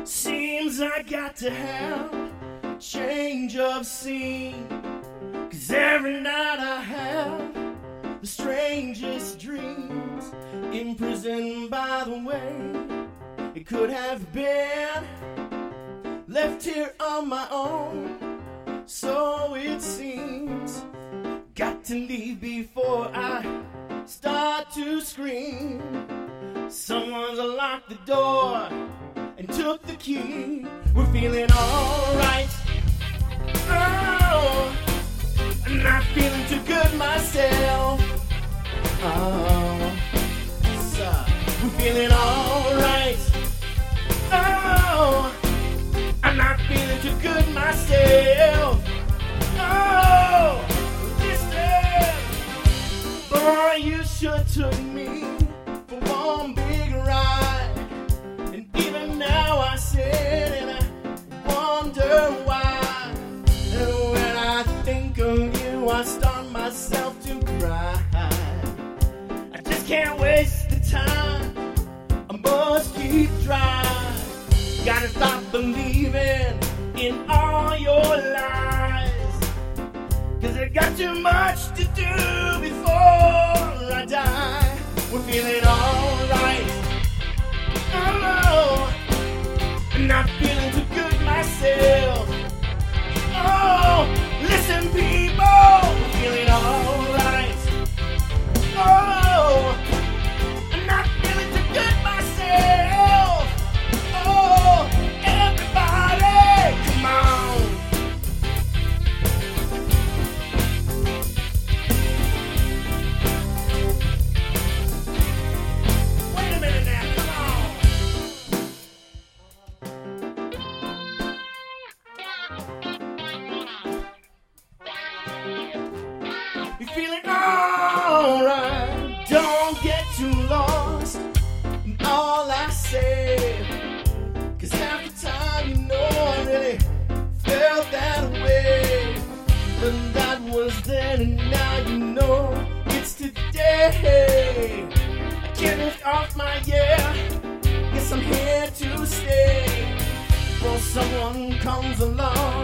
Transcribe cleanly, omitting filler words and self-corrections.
Seems I got to have change of scene, 'cause every night I have the strangest dreams, imprisoned by the way it could have been, left here on my own, so it seems. Got to leave before I start to scream. Someone's locked the door and took the key. We're feeling alright. Oh, I'm not feeling too good myself. Oh, so we're feeling alright. Oh, I'm not feeling too good myself. Oh, listen, boy, you sure took me for one big ride. And even now I sit and I wonder why. And when I think of you, I start myself to cry. I just can't waste the time, I must keep trying. Gotta stop believing in all your lies, 'cause I got too much to do before I die. We're feeling alright. Oh, I'm not feeling too good myself. Oh, listen people, we're feeling alright. Oh, I'm not feeling too good myself. Oh, everybody, come on. Wait a minute now, come on. You're feeling alright. Don't get too lost in all I say, 'cause half the time you know I really felt that way. But that was then and now you know it's today. I can't lift off my guess I'm here to stay. Before someone comes along